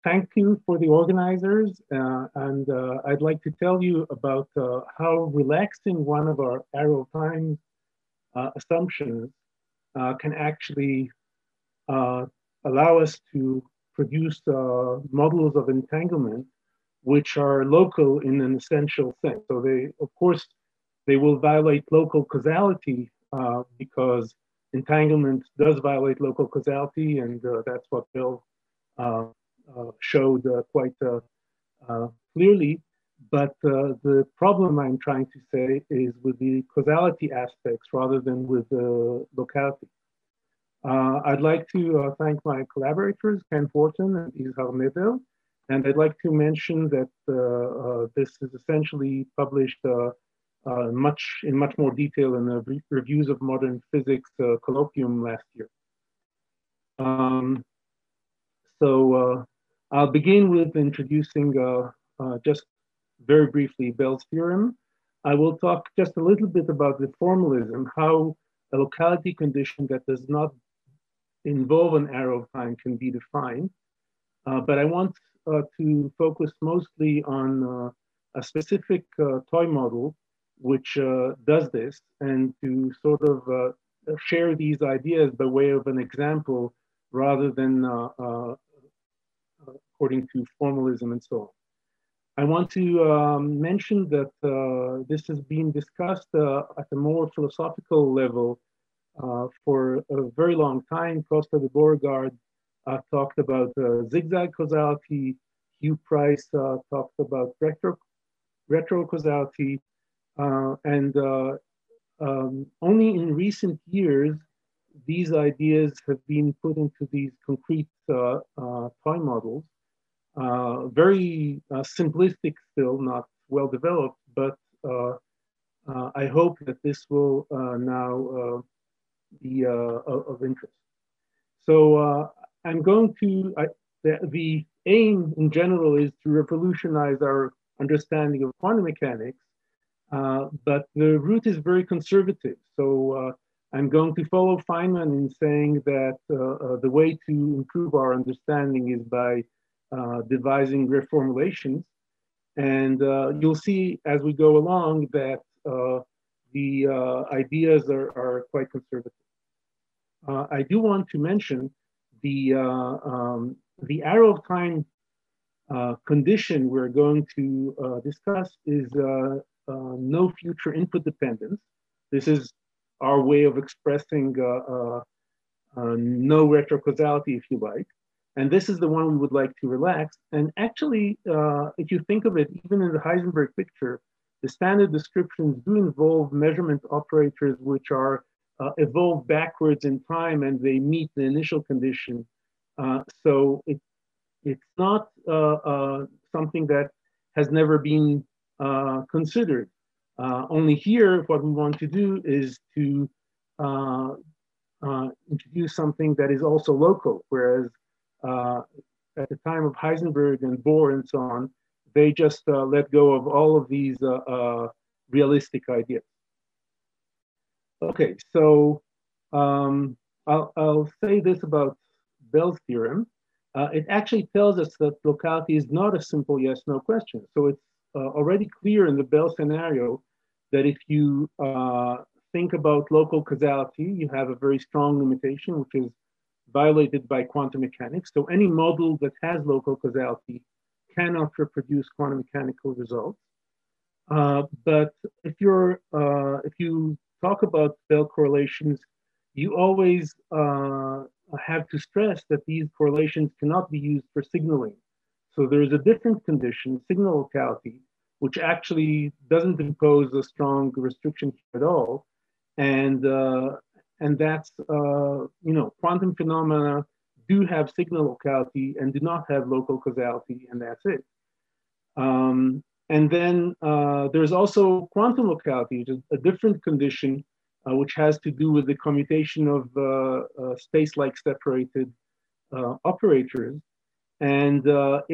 thank you for the organizers, and I'd like to tell you about how relaxing one of our arrow time assumptions can actually uh, allow us to produce models of entanglement which are local in an essential sense. So they, of course, they will violate local causality because entanglement does violate local causality, and that's what Bill uh, showed quite clearly. But the problem I'm trying to say is with the causality aspects rather than with the locality. I'd like to thank my collaborators, Ken Fortin and Ishar Medel, and I'd like to mention that this is essentially published in much more detail in the Reviews of Modern Physics colloquium last year. Um, so I'll begin with introducing just very briefly Bell's theorem. I will talk just a little bit about the formalism, how a locality condition that does not involve an arrow of time can be defined. But I want to focus mostly on a specific toy model which does this, and to sort of share these ideas by way of an example rather than according to formalism and so on. I want to mention that this has been discussed at a more philosophical level for a very long time. Costa de Beauregard talked about zigzag causality. Hugh Price talked about retro causality. And only in recent years, these ideas have been put into these concrete toy models. Very simplistic still, not well developed, but I hope that this will now be of interest. So I'm going to, the aim in general is to revolutionize our understanding of quantum mechanics, but the route is very conservative. So I'm going to follow Feynman in saying that the way to improve our understanding is by devising reformulations. And you'll see as we go along that the ideas are quite conservative. I do want to mention the arrow of time condition we're going to discuss is no future input dependence. This is our way of expressing no retrocausality, if you like. And this is the one we would like to relax. And actually, if you think of it, even in the Heisenberg picture, the standard descriptions do involve measurement operators which are evolved backwards in time, and they meet the initial condition. So it's not something that has never been considered. Only here, what we want to do is to introduce something that is also local, whereas at the time of Heisenberg and Bohr and so on, they just let go of all of these realistic ideas. Okay, so I'll say this about Bell's theorem. It actually tells us that locality is not a simple yes-no question. So it's already clear in the Bell scenario that if you think about local causality, you have a very strong limitation, which is violated by quantum mechanics. So any model that has local causality cannot reproduce quantum mechanical results. But if you talk about Bell correlations, you always have to stress that these correlations cannot be used for signaling. So there's a different condition, signal locality, which actually doesn't impose a strong restriction at all. And that's, quantum phenomena do have signal locality and do not have local causality, and that's it. And then there's also quantum locality, which is a different condition, which has to do with the commutation of space-like separated operators. And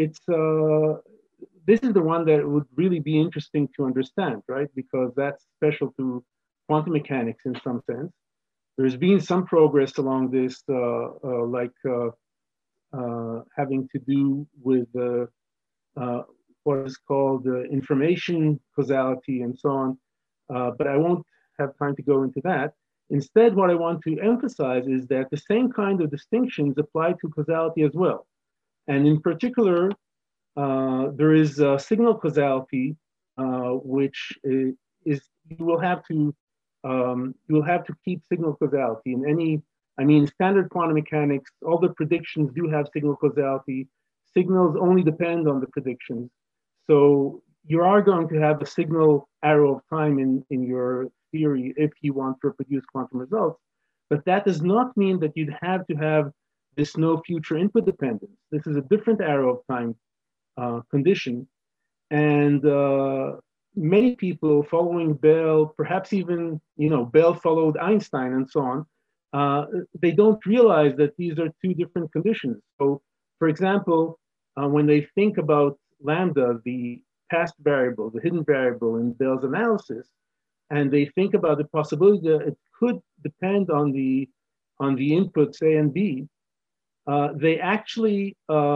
this is the one that would really be interesting to understand, right? Because that's special to quantum mechanics in some sense. There's been some progress along this, like having to do with what is called information causality and so on. But I won't have time to go into that. Instead, what I want to emphasize is that the same kind of distinctions apply to causality as well. And in particular, there is signal causality, which is you will have to keep signal causality in any. I mean, standard quantum mechanics, all the predictions do have signal causality. Signals only depend on the predictions. So you are going to have a signal arrow of time in your theory if you want to reproduce quantum results. But that does not mean that you'd have to have this no future input dependence. This is a different arrow of time condition. And many people following Bell, perhaps even, Bell followed Einstein and so on, they don't realize that these are two different conditions. So, for example, when they think about lambda, the past variable, the hidden variable in Bell's analysis, and they think about the possibility that it could depend on the inputs A and B, they actually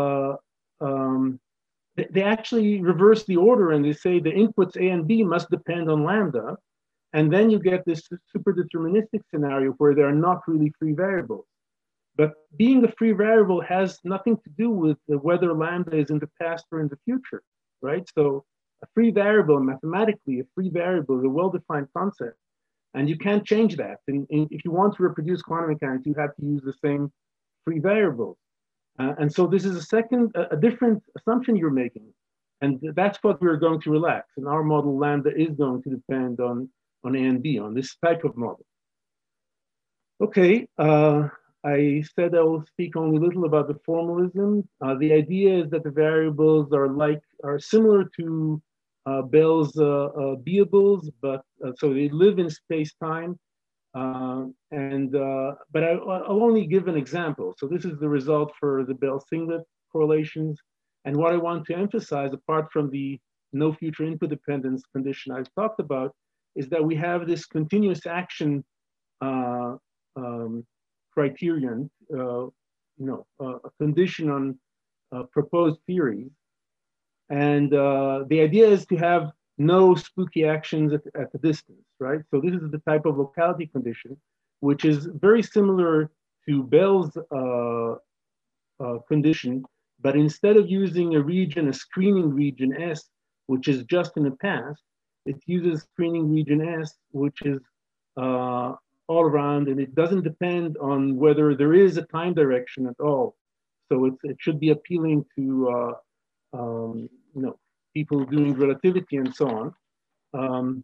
reverse the order and they say the inputs A and B must depend on lambda. And then you get this super deterministic scenario where there are not really free variables. But being a free variable has nothing to do with whether lambda is in the past or in the future, right? So a free variable, mathematically, a free variable is a well-defined concept. And you can't change that. And if you want to reproduce quantum mechanics, you have to use the same free variables. And so this is a different assumption you're making. And that's what we're going to relax. In our model, lambda is going to depend on A and B, on this type of model. Okay, I said I will speak only a little about the formalism. The idea is that the variables are similar to Bell's beables, but so they live in space-time. But I'll only give an example. So this is the result for the Bell singlet correlations. And what I want to emphasize, apart from the no future input dependence condition I've talked about, is that we have this continuous action criterion, a condition on proposed theories. And the idea is to have no spooky actions at the distance, right? So this is the type of locality condition, which is very similar to Bell's condition, but instead of using a screening region S, which is just in the past, it uses screening region S, which is all around, and it doesn't depend on whether there is a time direction at all. So it should be appealing to people doing relativity and so on.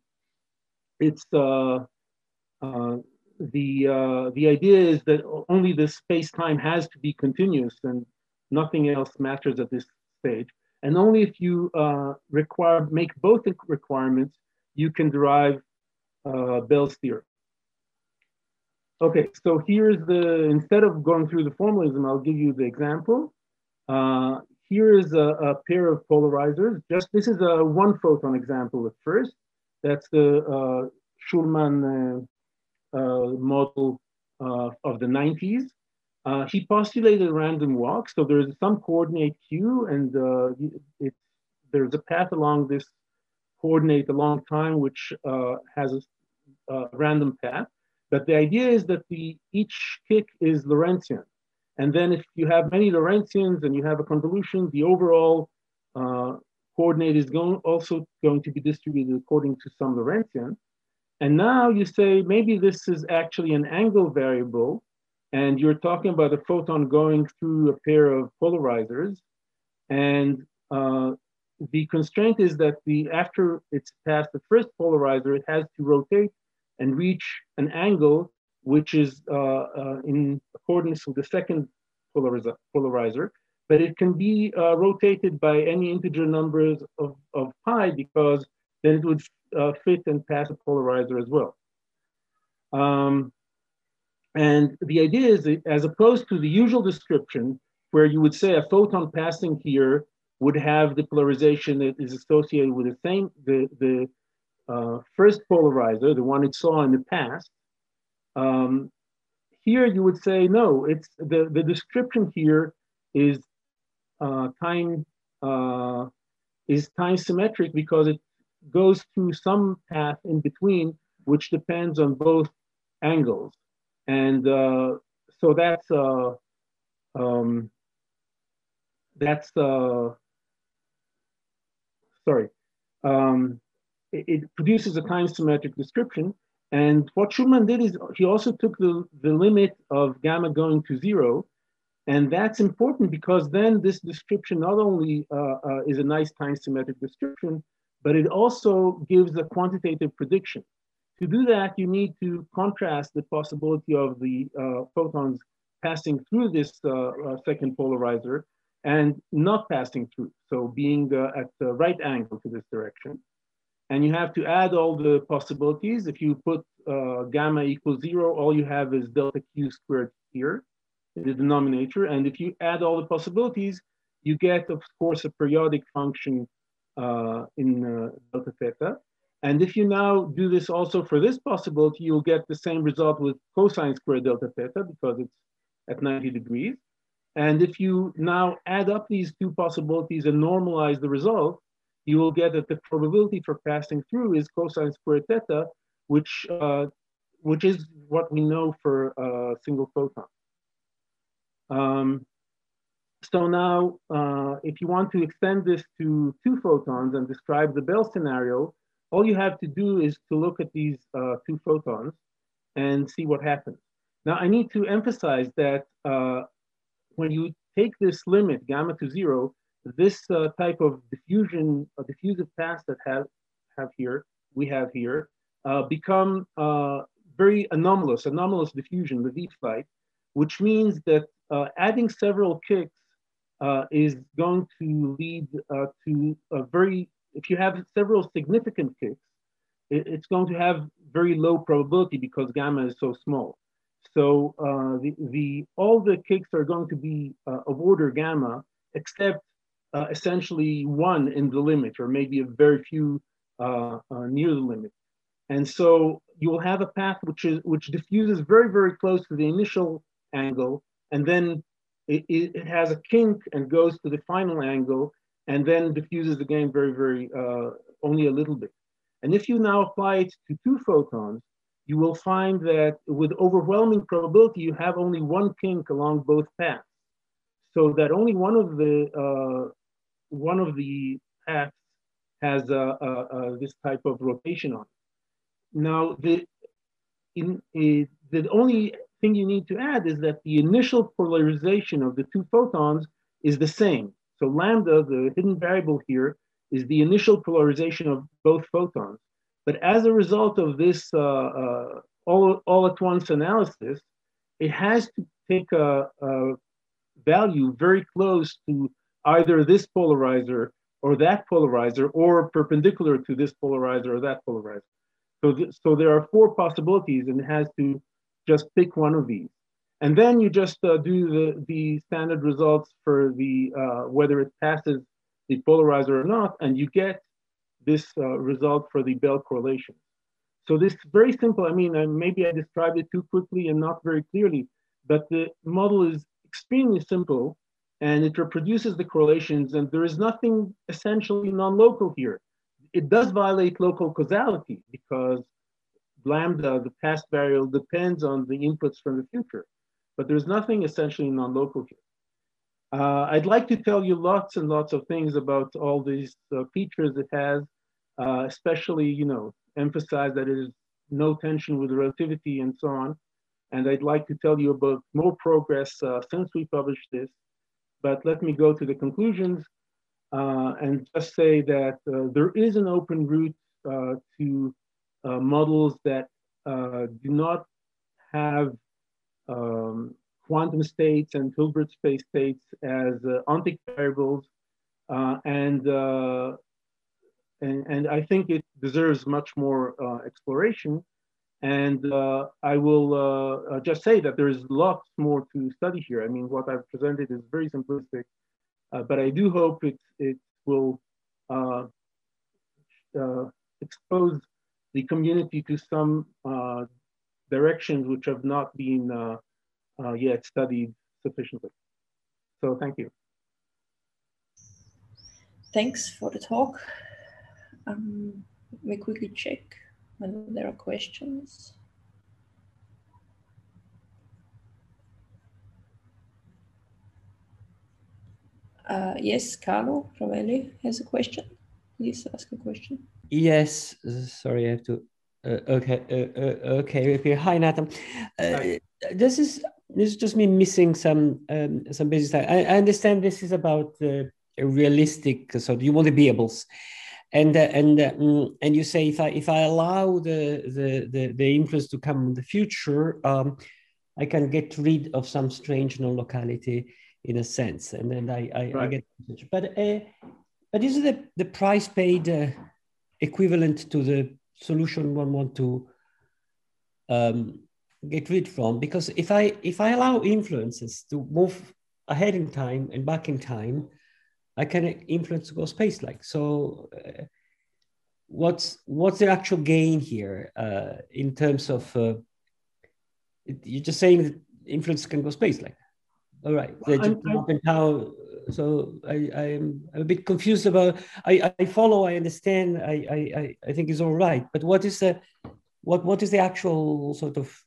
The idea is that only the space-time has to be continuous and nothing else matters at this stage. And only if you make both requirements, you can derive Bell's theorem. Okay, so instead of going through the formalism, I'll give you the example. Here is a pair of polarizers. This is a one photon example at first. That's the Schulman model of the 90s. He postulated a random walk. So there's some coordinate Q, and there's a path along this coordinate a long time, which has a random path. But the idea is that each kick is Lorentzian. And then if you have many Lorentzians and you have a convolution, the overall coordinate is also going to be distributed according to some Lorentzian. And now you say, maybe this is actually an angle variable, and you're talking about a photon going through a pair of polarizers. And the constraint is that after it's passed the first polarizer, it has to rotate and reach an angle which is in accordance with the second polarizer, but it can be rotated by any integer numbers of pi, because then it would fit and pass a polarizer as well. And the idea is that, as opposed to the usual description, where you would say a photon passing here would have the polarization that is associated with the first polarizer, the one it saw in the past. Here you would say, no, it's the description here is time symmetric because it goes through some path in between, which depends on both angles. And so um, that's sorry. Um, it produces a time symmetric description. And what Schumann did is he also took the limit of gamma going to zero. And that's important because then this description not only is a nice time symmetric description, but it also gives a quantitative prediction. To do that, you need to contrast the possibility of the photons passing through this second polarizer and not passing through, so being at the right angle to this direction. And you have to add all the possibilities. If you put gamma equals zero, all you have is delta Q squared here in the denominator. And if you add all the possibilities, you get, of course, a periodic function in delta theta. And if you now do this also for this possibility, you'll get the same result with cosine squared delta theta because it's at 90 degrees. And if you now add up these two possibilities and normalize the result, you will get that the probability for passing through is cosine squared theta, which is what we know for a single photon. So now, if you want to extend this to two photons and describe the Bell scenario, all you have to do is to look at these two photons and see what happens. Now, I need to emphasize that when you take this limit, gamma to zero, this type of diffusive paths that we have here, become very anomalous diffusion, the V flight, which means that adding several kicks is going to lead to a if you have several significant kicks, it's going to have very low probability because gamma is so small. So all the kicks are going to be of order gamma, except essentially one in the limit, or maybe a very few near the limit. And so you will have a path which diffuses very, very close to the initial angle, and then it has a kink and goes to the final angle, and then diffuses again very, very only a little bit. And if you now apply it to two photons, you will find that with overwhelming probability, you have only one kink along both paths, so that only one of the paths has this type of rotation on it. Now, the only thing you need to add is that the initial polarization of the two photons is the same. So lambda, the hidden variable here, is the initial polarization of both photons. But as a result of this all-at-once analysis, it has to take a value very close to either this polarizer or that polarizer, or perpendicular to this polarizer or that polarizer. So there are four possibilities, and it has to just pick one of these. And then you just do the standard results for the whether it passes the polarizer or not, and you get this result for the Bell correlation. So this is very simple. I mean, maybe I described it too quickly and not very clearly, but the model is extremely simple, and it reproduces the correlations, and there is nothing essentially non-local here. It does violate local causality because lambda, the past variable, depends on the inputs from the future, but there's nothing essentially non-local here. I'd like to tell you lots and lots of things about all these features it has, especially, emphasize that it is no tension with relativity and so on. And I'd like to tell you about more progress since we published this, but let me go to the conclusions and just say that there is an open route to models that do not have quantum states and Hilbert space states as ontic variables, and I think it deserves much more exploration. And I will just say that there is lots more to study here. I mean, what I've presented is very simplistic, but I do hope it will expose the community to some directions which have not been yet studied sufficiently. So thank you. Thanks for the talk. Let me quickly check whether there are questions. Yes, Carlo Ravelli has a question. Please ask a question. Yes, sorry, I have to. Okay. Hi, Nathan. Hi. This is just me missing some basic stuff. I understand this is about a realistic. So you want the beables, and you say if I allow the influence to come in the future, I can get rid of some strange non-locality in a sense, and then I get. But is the price paid equivalent to the solution one want to get rid from? Because if I allow influences to move ahead in time and back in time, I can influence to go space-like. So what's the actual gain here in terms of you're just saying that influence can go space-like? All right, up and down. So I'm a bit confused about. I follow. I understand. I think it's all right. But what is the actual sort of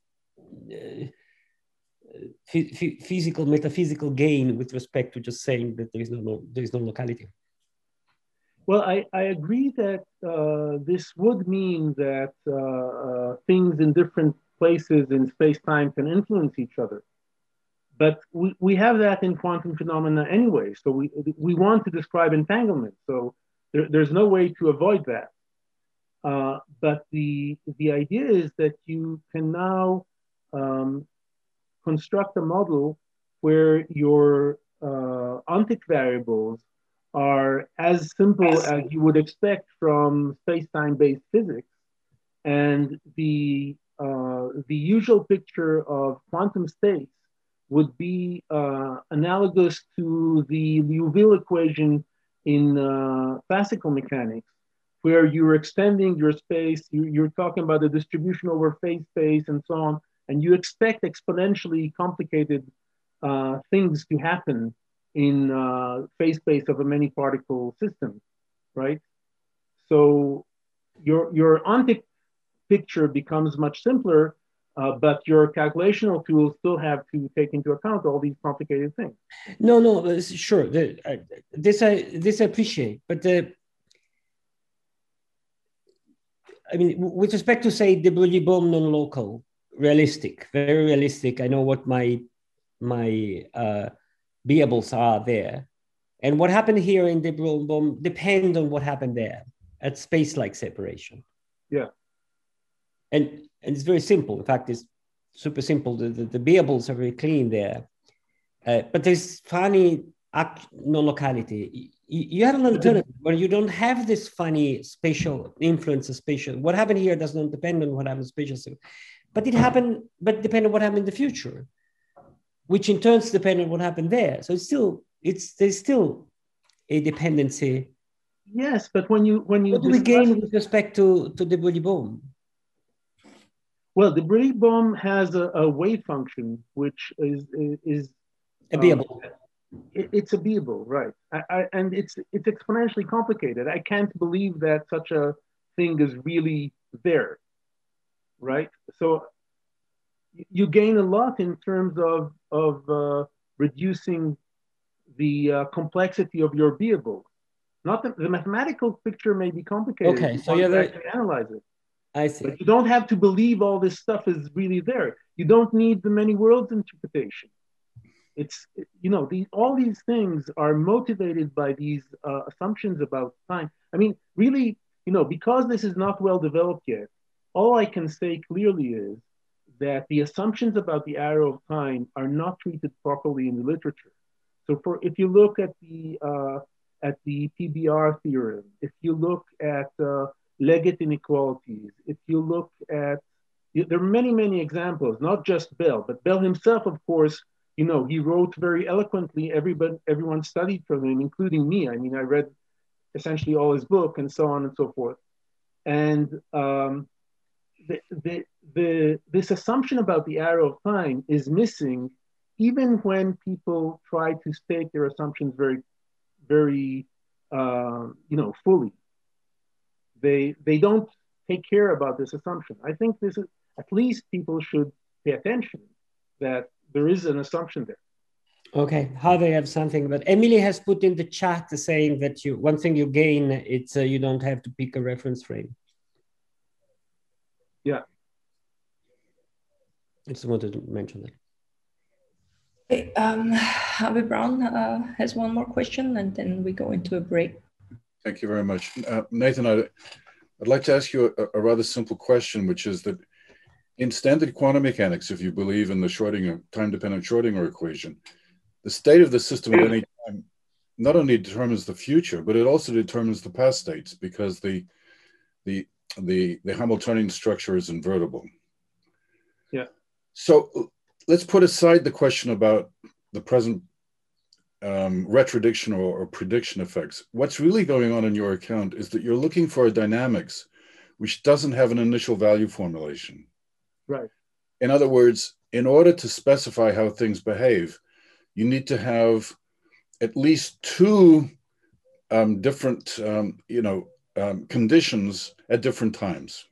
physical metaphysical gain with respect to just saying that there is no locality? Well, I agree that this would mean that things in different places in space-time can influence each other. But we have that in quantum phenomena anyway. So we want to describe entanglement. So there's no way to avoid that. But the idea is that you can now construct a model where your ontic variables are as simple as you would expect from space-time based physics, and the usual picture of quantum states would be analogous to the Liouville equation in classical mechanics, where you're extending your space, you're talking about the distribution over phase space and so on, and you expect exponentially complicated things to happen in phase space of a many particle system, right? So your ontic picture becomes much simpler, but your calculational tools still have to take into account all these complicated things. No, sure. This I appreciate, but I mean, with respect to say de Broglie-Bohm non-local, realistic, very realistic. I know what my beables are there, and what happened here in de Broglie-Bohm depend on what happened there at space-like separation. Yeah. And it's very simple. In fact, it's super simple. The beables are very clean there. But there's funny non-locality. You have an alternative where you don't have this funny spatial influence of spatial. What happened here does not depend on what happened spatial. But depend on what happened in the future, which in turn depend on what happened there. So there's still a dependency. Yes, but when you what do we gain with respect to de Broglie-Bohm? Well, de Broglie-Bohm has a wave function which is a beable. It's a beable, right? And it's exponentially complicated. I can't believe that such a thing is really there, right? So you gain a lot in terms of reducing the complexity of your beable. Not the mathematical picture may be complicated. Okay, so you actually analyze it. I see. But you don't have to believe all this stuff is really there. You don't need the many worlds interpretation. It's, all these things are motivated by these assumptions about time. I mean, really, because this is not well developed yet, all I can say clearly is that the assumptions about the arrow of time are not treated properly in the literature. So if you look at the PBR theorem, if you look at Leggett inequalities, if you look at, there are many, many examples, not just Bell, but Bell himself, of course, he wrote very eloquently. Everyone studied from him, including me. I mean, I read essentially all his book and so on and so forth. And this assumption about the arrow of time is missing even when people try to state their assumptions very, fully, they don't take care about this assumption. I think this is, at least people should pay attention that there is an assumption there. Okay, how they have something, but Emily has put in the chat saying that one thing you gain, it's you don't have to pick a reference frame. Yeah. I just wanted to mention that. Okay, Harvey Brown has one more question, and then we go into a break. Thank you very much. Nathan, I'd like to ask you a rather simple question, which is that in standard quantum mechanics, if you believe in the Schrodinger, time-dependent Schrodinger equation, the state of the system at any time not only determines the future, but it also determines the past states, because the Hamiltonian structure is invertible. Yeah. So let's put aside the question about the present retrodiction or prediction effects. What's really going on in your account is that you're looking for a dynamics which doesn't have an initial value formulation. Right. In other words, in order to specify how things behave, you need to have at least two different, conditions at different times.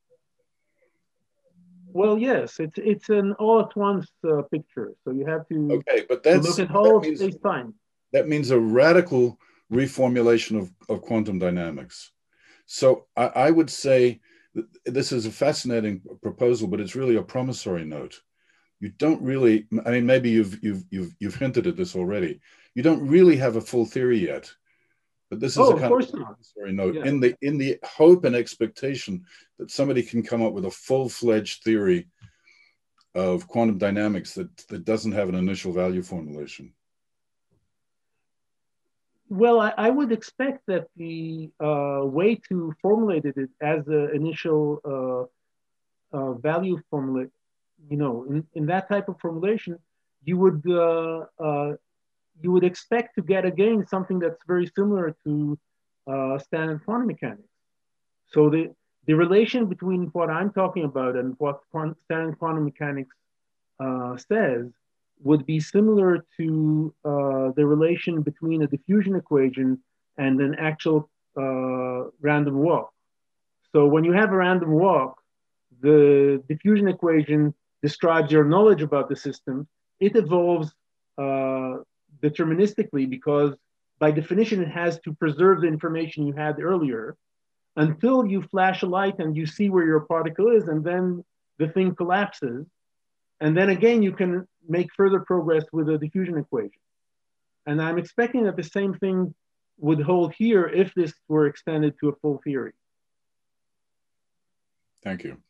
Well, yes, it's an all-at-once picture. So you have to, but look at whole space-time. That means a radical reformulation of quantum dynamics. So I would say that this is a fascinating proposal, but it's really a promissory note. You don't really, I mean, maybe you've hinted at this already. You don't really have a full theory yet, but this is a kind of promissory note, yeah, in the hope and expectation that somebody can come up with a full-fledged theory of quantum dynamics that doesn't have an initial value formulation. Well, I would expect that the way to formulate it as an initial value formula, in that type of formulation, you would expect to get again something that's very similar to standard quantum mechanics. So the relation between what I'm talking about and what standard quantum mechanics says would be similar to the relation between a diffusion equation and an actual random walk. So when you have a random walk, the diffusion equation describes your knowledge about the system. It evolves deterministically because by definition, it has to preserve the information you had earlier until you flash a light and you see where your particle is, and then the thing collapses. And then again, you can make further progress with the diffusion equation. And I'm expecting that the same thing would hold here if this were extended to a full theory. Thank you.